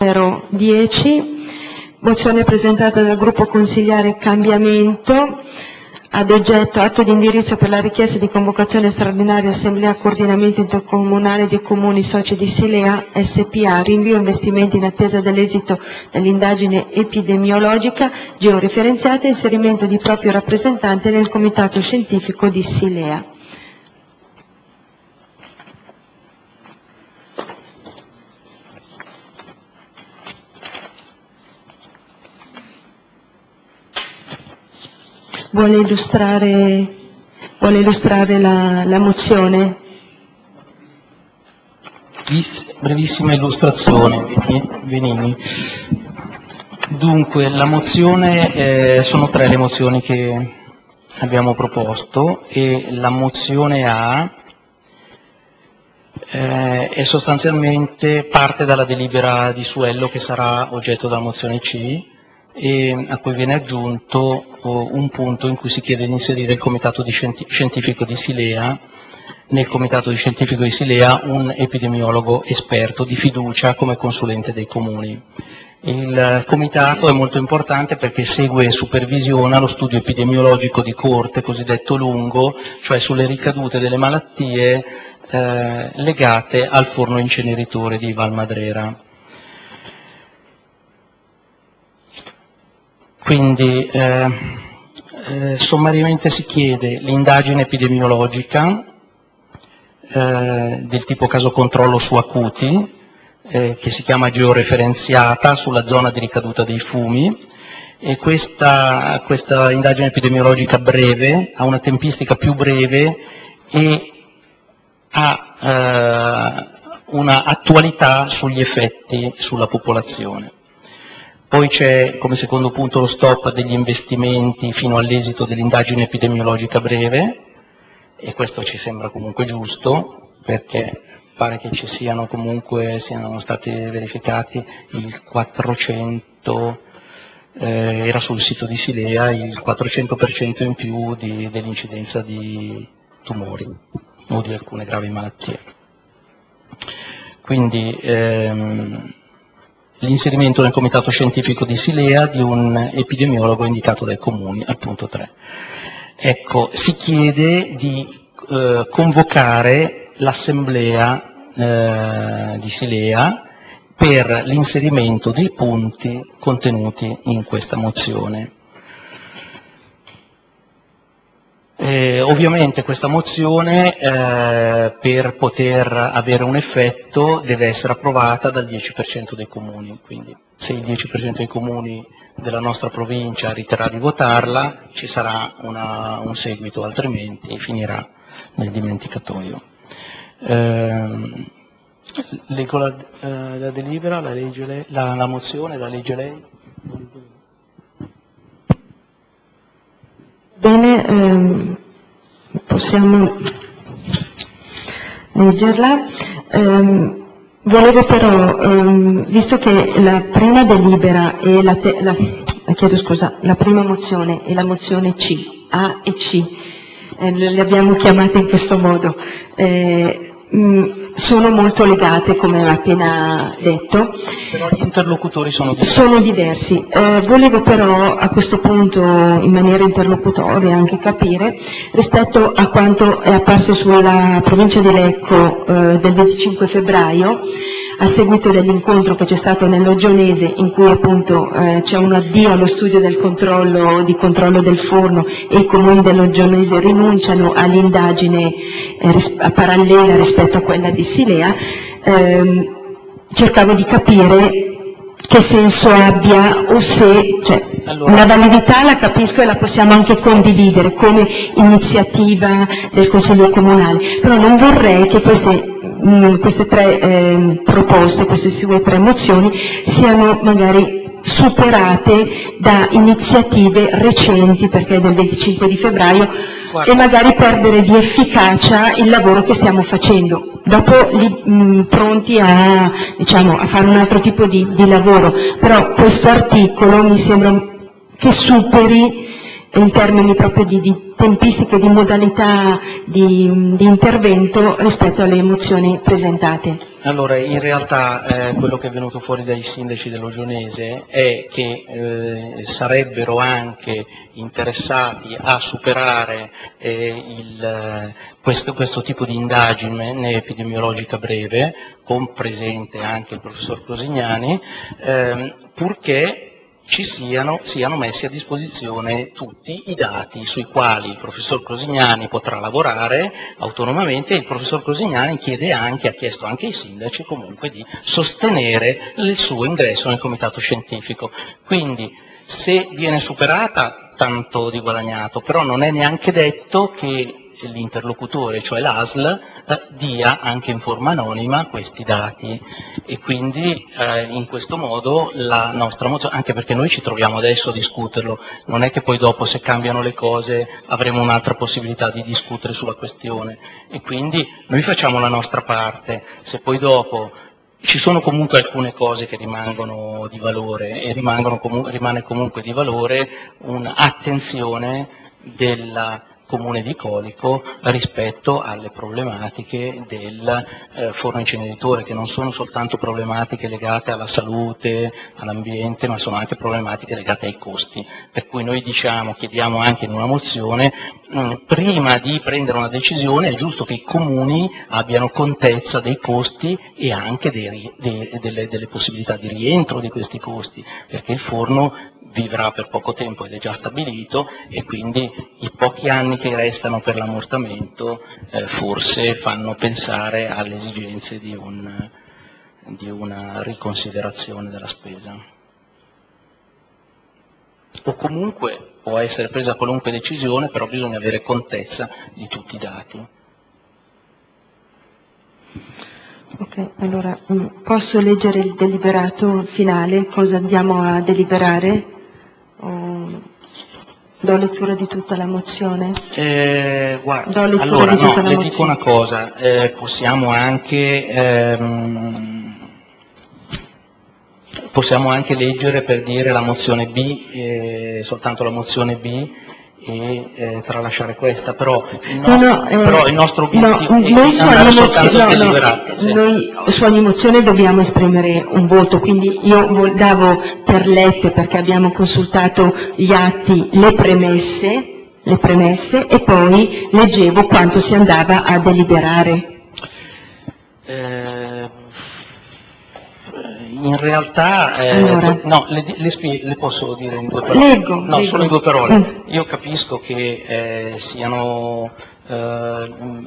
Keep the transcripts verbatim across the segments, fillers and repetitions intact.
Numero dieci, mozione presentata dal gruppo consigliare Cambiamento, ad oggetto atto di indirizzo per la richiesta di convocazione straordinaria Assemblea Coordinamento Intercomunale dei Comuni Soci di Silea S P A, rinvio investimenti in attesa dell'esito dell'indagine epidemiologica georeferenziata e inserimento di proprio rappresentante nel Comitato Scientifico di Silea. Vuole illustrare, vuole illustrare la, la mozione? Brevissima illustrazione, Venini. Dunque, la mozione, eh, sono tre le mozioni che abbiamo proposto e la mozione A eh, è sostanzialmente parte dalla delibera di Suello che sarà oggetto della mozione C, e a cui viene aggiunto un punto in cui si chiede di inserire il Comitato di Scientifico di Silea, nel Comitato di Scientifico di Silea un epidemiologo esperto di fiducia come consulente dei comuni. Il Comitato è molto importante perché segue e supervisiona lo studio epidemiologico di corte, cosiddetto lungo, cioè sulle ricadute delle malattie eh, legate al forno inceneritore di Valmadrera. Quindi eh, eh, sommariamente si chiede l'indagine epidemiologica eh, del tipo caso controllo su acuti, eh, che si chiama georeferenziata sulla zona di ricaduta dei fumi, e questa, questa indagine epidemiologica breve ha una tempistica più breve e ha eh, una attualità sugli effetti sulla popolazione. Poi c'è come secondo punto lo stop degli investimenti fino all'esito dell'indagine epidemiologica breve, e questo ci sembra comunque giusto perché pare che ci siano comunque, siano stati verificati il quattrocento, eh, era sul sito di Silea, il quattrocento per cento in più dell'incidenza di tumori o di alcune gravi malattie. Quindi ehm, l'inserimento nel Comitato Scientifico di Silea di un epidemiologo indicato dai comuni, al punto tre. Ecco, si chiede di eh, convocare l'Assemblea eh, di Silea per l'inserimento dei punti contenuti in questa mozione. Eh, ovviamente questa mozione eh, per poter avere un effetto deve essere approvata dal dieci per cento dei comuni, quindi se il dieci per cento dei comuni della nostra provincia riterrà di votarla ci sarà una, un seguito, altrimenti finirà nel dimenticatoio. Eh, leggo la, eh, la delibera, la, legge lei, la, la mozione, la legge lei? Bene, ehm, possiamo leggerla. Ehm, volevo però, ehm, visto che la prima delibera e la, te, la, chiedo scusa, la prima mozione e la mozione C, A e C, eh, le abbiamo chiamate in questo modo, eh, mh, sono molto legate, come ho appena detto. Però gli interlocutori sono diversi. Sono diversi. Eh, volevo però a questo punto in maniera interlocutoria anche capire rispetto a quanto è apparso sulla provincia di Lecco eh, del venticinque febbraio, a seguito dell'incontro che c'è stato nell'Ogionese, in cui appunto eh, c'è un addio allo studio del controllo, di controllo del forno, e i comuni dell'Ogionese rinunciano all'indagine eh, ris- parallela rispetto a quella di Silea. Ehm, cercavo di capire che senso abbia, o se, cioè, allora, la validità la capisco e la possiamo anche condividere come iniziativa del Consiglio Comunale, però non vorrei che queste mh, queste tre eh, proposte, queste sue tre mozioni siano magari superate da iniziative recenti, perché è del venticinque di febbraio, Guarda. e magari perdere di efficacia il lavoro che stiamo facendo. Dopo lì, mh, pronti a, diciamo, a fare un altro tipo di, di lavoro, però questo articolo mi sembra che superi in termini proprio di, di tempistiche, di modalità di, di intervento rispetto alle mozioni presentate. Allora, in realtà eh, quello che è venuto fuori dai sindaci dell'Ogionese è che eh, sarebbero anche interessati a superare eh, il, questo, questo tipo di indagine epidemiologica breve, con presente anche il professor Cosignani, eh, purché ci siano, siano messi a disposizione tutti i dati sui quali il professor Cosignani potrà lavorare autonomamente, e il professor Cosignani chiede anche, ha chiesto anche ai sindaci comunque di sostenere il suo ingresso nel comitato scientifico. Quindi se viene superata, tanto di guadagnato, però non è neanche detto che l'interlocutore, cioè l'A S L, eh, dia anche in forma anonima questi dati, e quindi eh, in questo modo la nostra mozione, anche perché noi ci troviamo adesso a discuterlo, non è che poi dopo, se cambiano le cose, avremo un'altra possibilità di discutere sulla questione, e quindi noi facciamo la nostra parte. Se poi dopo ci sono comunque alcune cose che rimangono di valore, e rimangono comu- rimane comunque di valore un'attenzione della Comune di Colico rispetto alle problematiche del eh, forno inceneritore, che non sono soltanto problematiche legate alla salute, all'ambiente, ma sono anche problematiche legate ai costi. Per cui noi diciamo, chiediamo anche in una mozione, mh, prima di prendere una decisione è giusto che i comuni abbiano contezza dei costi e anche dei, dei, delle, delle possibilità di rientro di questi costi, perché il forno vivrà per poco tempo ed è già stabilito, e quindi i pochi anni che restano per l'ammortamento eh, forse fanno pensare alle esigenze di, un, di una riconsiderazione della spesa. O comunque può essere presa qualunque decisione, però bisogna avere contezza di tutti i dati. Ok, allora posso leggere il deliberato finale, cosa andiamo a deliberare? O do lettura di tutta la mozione? Eh, guarda, Do lettura allora di tutta no, la le dico mozione. una cosa, eh, possiamo anche ehm, possiamo anche leggere, per dire, la mozione B, eh, soltanto la mozione B, e eh, tralasciare questa, però il No, nostro, no, eh, però il nostro obiettivo no, è noi su andare ogni, soltanto a mozione, no, deliberare. no, Sì. noi su ogni mozione dobbiamo esprimere un voto, quindi io vol- davo per lette, perché abbiamo consultato gli atti, le premesse, le premesse e poi leggevo quanto si andava a deliberare. Eh, in realtà, eh, Allora. no, le, le, spie- le posso dire in due parole? Leggo, No, leggo. solo in due parole. Mm. Io capisco che eh, siano eh,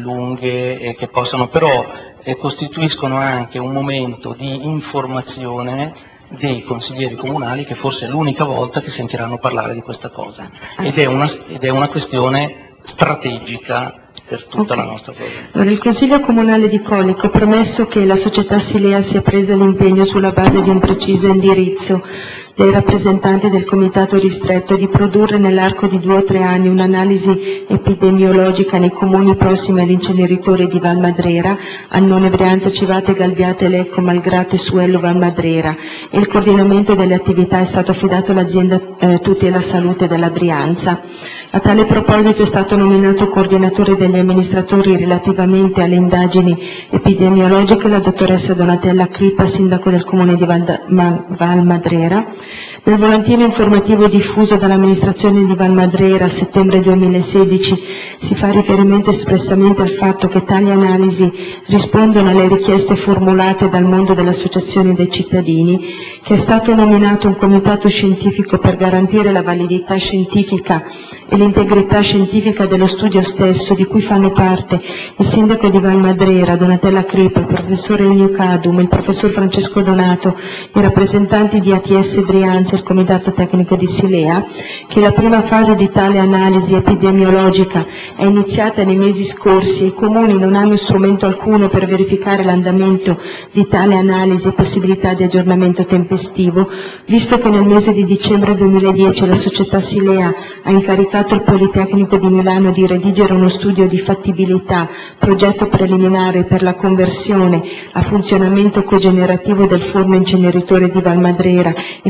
lunghe e che possano, però eh, costituiscono anche un momento di informazione dei consiglieri comunali, che forse è l'unica volta che sentiranno parlare di questa cosa, ed è una, ed è una questione strategica per tutta Okay. la nostra cosa. Allora, il Consiglio Comunale di Colico, premesso che la società Silea si è presa l'impegno, sulla base di un preciso indirizzo dei rappresentanti del Comitato ristretto, di produrre nell'arco di due o tre anni un'analisi epidemiologica nei comuni prossimi all'inceneritore di Valmadrera, Annone, Brianza, Civate, Galbiate, Lecco, Malgrate, Suello, Valmadrera, e il coordinamento delle attività è stato affidato all'azienda eh, Tutela Salute della Brianza. A tale proposito è stato nominato coordinatore degli amministratori relativamente alle indagini epidemiologiche la dottoressa Donatella Cripa, sindaco del comune di Val, Val Madrera. Nel volantino informativo diffuso dall'amministrazione di Val Madrera a settembre duemilasedici si fa riferimento espressamente al fatto che tali analisi rispondono alle richieste formulate dal mondo delle associazioni dei cittadini, che è stato nominato un comitato scientifico per garantire la validità scientifica e l'integrità scientifica dello studio stesso, di cui fanno parte il sindaco di Valmadrera, Donatella Cripa, il professor Ennio Cadum, il professor Francesco Donato, i rappresentanti di A T S Brianza e il comitato tecnico di Silea, che la prima fase di tale analisi epidemiologica è iniziata nei mesi scorsi e i comuni non hanno strumento alcuno per verificare l'andamento di tale analisi e possibilità di aggiornamento tempestivo, visto che nel mese di dicembre duemiladieci la società Silea ha incaricato il Politecnico di Milano di redigere uno studio di fattibilità, progetto preliminare per la conversione a funzionamento cogenerativo del forno inceneritore di Valmadrera e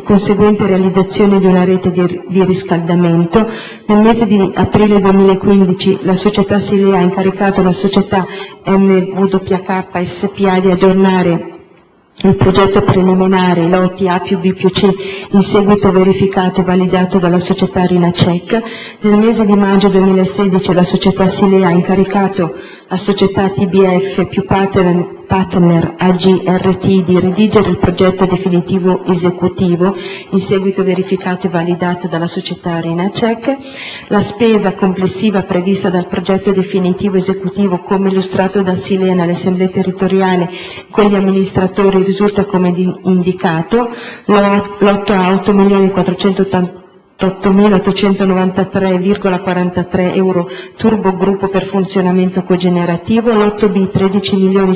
conseguente realizzazione di una rete di, di riscaldamento. Nel mese di aprile duemilaquindici la società Silea ha incaricato la società M W K S P A di aggiornare il progetto preliminare, i lotti A più B più C, in seguito verificato e validato dalla società Rinacek. Nel mese di maggio duemilasedici la società Silea ha incaricato la società T B F più partner, partner A G R T di redigere il progetto definitivo esecutivo, in seguito verificato e validato dalla società Rinacek. La spesa complessiva prevista dal progetto definitivo esecutivo, come illustrato da Silea nell'assemblea territoriale con gli amministratori, risulta come indicato: lotto A otto milioni quattrocentottantaottomilaottocentonovantatré virgola quarantatré euro turbo gruppo per funzionamento cogenerativo, lotto B tredici milioni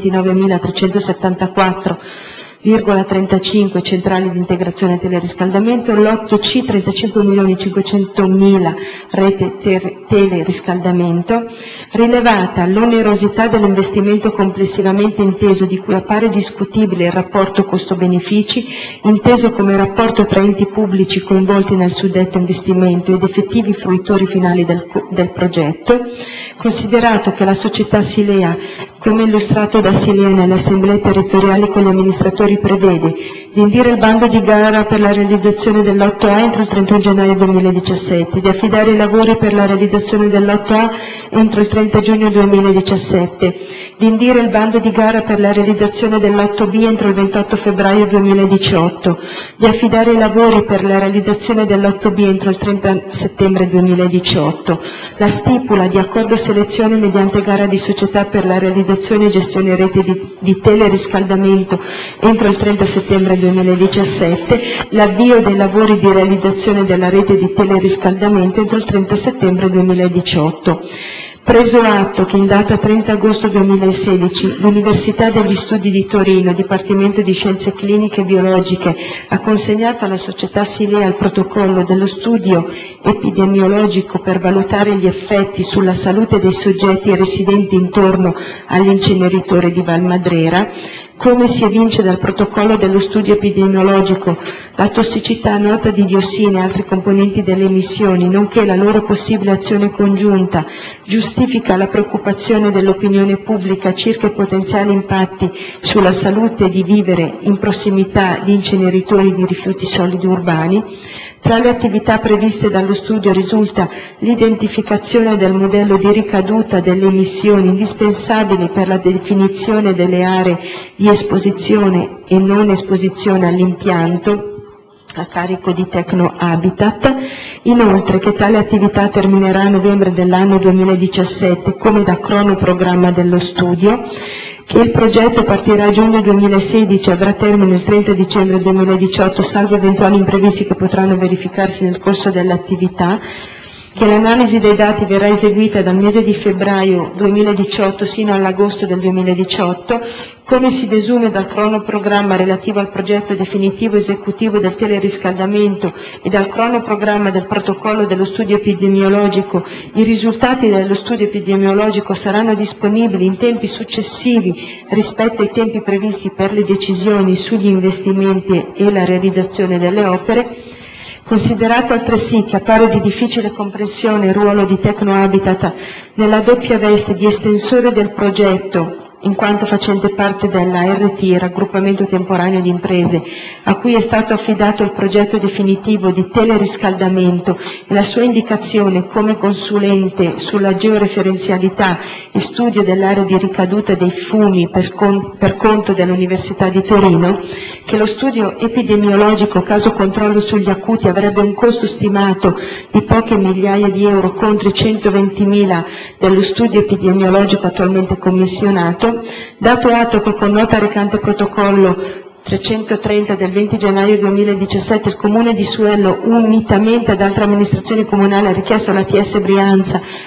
centoventinovemilatrecentosettantaquattro virgola trentacinque centrali di integrazione teleriscaldamento, lotto C trentacinque milioni cinquecentomila rete ter- teleriscaldamento. Rilevata l'onerosità dell'investimento complessivamente inteso, di cui appare discutibile il rapporto costo-benefici, inteso come rapporto tra enti pubblici coinvolti nel suddetto investimento ed effettivi fruitori finali del, del progetto, considerato che la società Silea, come illustrato da Silea nelle assemblee territoriali con gli amministratori, prevede di indire il bando di gara per la realizzazione del lotto A entro il trentuno gennaio duemiladiciassette, di affidare i lavori per la realizzazione del lotto A entro il trenta giugno duemiladiciassette, di indire il bando di gara per la realizzazione del lotto B entro il ventotto febbraio duemiladiciotto, di affidare i lavori per la realizzazione del lotto B entro il trenta settembre duemiladiciotto, la stipula di accordo selezione mediante gara di società per la realizzazione e gestione rete di, di teleriscaldamento entro il trenta settembre duemiladiciassette, l'avvio dei lavori di realizzazione della rete di teleriscaldamento entro il trenta settembre duemiladiciotto. Preso atto che in data trenta agosto duemilasedici l'Università degli Studi di Torino, Dipartimento di Scienze Cliniche e Biologiche, ha consegnato alla società Silea il protocollo dello studio epidemiologico per valutare gli effetti sulla salute dei soggetti residenti intorno all'inceneritore di Valmadrera, come si evince dal protocollo dello studio epidemiologico, la tossicità nota di diossine e altri componenti delle emissioni, nonché la loro possibile azione congiunta, giustifica la preoccupazione dell'opinione pubblica circa i potenziali impatti sulla salute di vivere in prossimità di inceneritori di rifiuti solidi urbani. Tra le attività previste dallo studio risulta l'identificazione del modello di ricaduta delle emissioni indispensabili per la definizione delle aree di esposizione e non esposizione all'impianto a carico di Tecno Habitat. Inoltre che tale attività terminerà a novembre dell'anno duemiladiciassette come da cronoprogramma dello studio, che il progetto partirà a giugno duemilasedici e avrà termine il trenta dicembre duemiladiciotto, salvo eventuali imprevisti che potranno verificarsi nel corso dell'attività, che l'analisi dei dati verrà eseguita dal mese di febbraio duemiladiciotto sino all'agosto del duemiladiciotto, come si desume dal cronoprogramma relativo al progetto definitivo esecutivo del teleriscaldamento e dal cronoprogramma del protocollo dello studio epidemiologico. I risultati dello studio epidemiologico saranno disponibili in tempi successivi rispetto ai tempi previsti per le decisioni sugli investimenti e la realizzazione delle opere. Considerato altresì che appare di difficile comprensione il ruolo di Tecno Habitat nella doppia veste di estensore del progetto, in quanto facente parte della R T, raggruppamento temporaneo di imprese, a cui è stato affidato il progetto definitivo di teleriscaldamento e la sua indicazione come consulente sulla georeferenzialità e studio dell'area di ricaduta dei fumi per, con, per conto dell'Università di Torino, che lo studio epidemiologico caso controllo sugli acuti avrebbe un costo stimato di poche migliaia di euro contro i centoventimila dello studio epidemiologico attualmente commissionato. Dato atto che con nota recante protocollo trecentotrenta del venti gennaio duemiladiciassette il Comune di Suello, unitamente ad altre amministrazioni comunali, ha richiesto alla T S Brianza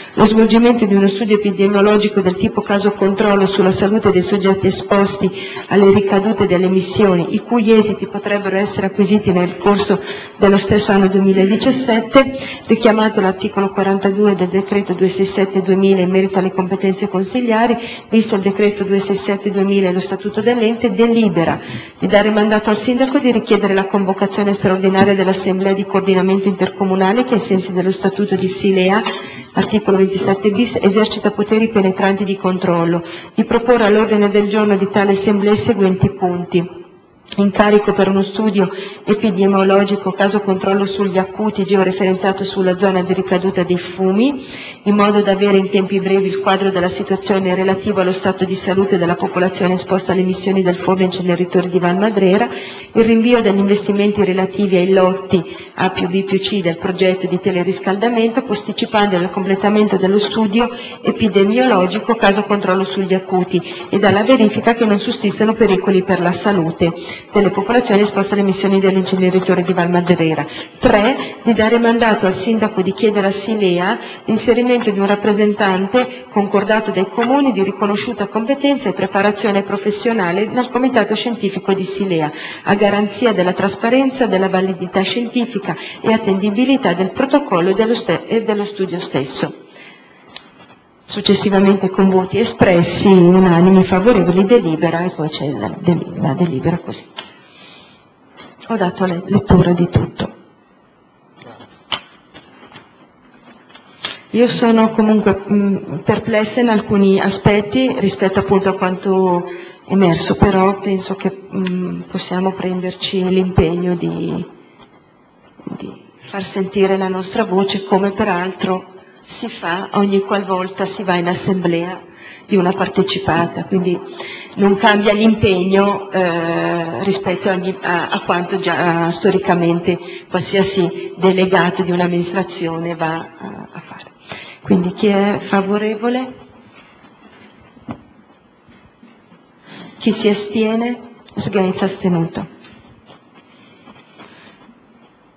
lo svolgimento di uno studio epidemiologico del tipo caso controllo sulla salute dei soggetti esposti alle ricadute delle emissioni, i cui esiti potrebbero essere acquisiti nel corso dello stesso anno duemiladiciassette, richiamato l'articolo quarantadue del decreto duecentosessantasette duemila in merito alle competenze consigliari, visto il decreto duecentosessantasette duemila e lo statuto dell'ente, delibera di dare mandato al sindaco di richiedere la convocazione straordinaria dell'assemblea di coordinamento intercomunale che ai sensi dello statuto di Silea, articolo ventisette bis, esercita poteri penetranti di controllo, di proporre all'ordine del giorno di tale assemblea i seguenti punti. Incarico per uno studio epidemiologico caso controllo sugli acuti georeferenziato sulla zona di ricaduta dei fumi, in modo da avere in tempi brevi il quadro della situazione relativa allo stato di salute della popolazione esposta alle emissioni del fuoco inceneritori di Val Madrera, il rinvio degli investimenti relativi ai lotti A più B più C del progetto di teleriscaldamento, posticipando il completamento dello studio epidemiologico caso controllo sugli acuti e dalla verifica che non sussistono pericoli per la salute delle popolazioni esposte alle emissioni dell'inceneritore di Val Madrera. tre. Di dare mandato al sindaco di chiedere a Silea l'inserimento di un rappresentante concordato dai comuni di riconosciuta competenza e preparazione professionale nel comitato scientifico di Silea, a garanzia della trasparenza, della validità scientifica e attendibilità del protocollo e dello, e dello studio stesso. Successivamente, con voti espressi unanimi favorevoli, delibera, e poi c'è la, del, la delibera così. Ho dato lettura di tutto. Io sono comunque mh, perplessa in alcuni aspetti rispetto appunto a quanto emerso, però penso che mh, possiamo prenderci l'impegno di, di far sentire la nostra voce, come peraltro si fa ogni qualvolta si va in assemblea di una partecipata, quindi non cambia l'impegno eh, rispetto a, a, a quanto già storicamente qualsiasi delegato di un'amministrazione va a, a fare. Quindi chi è favorevole? Chi si astiene? Sgainza astenuto.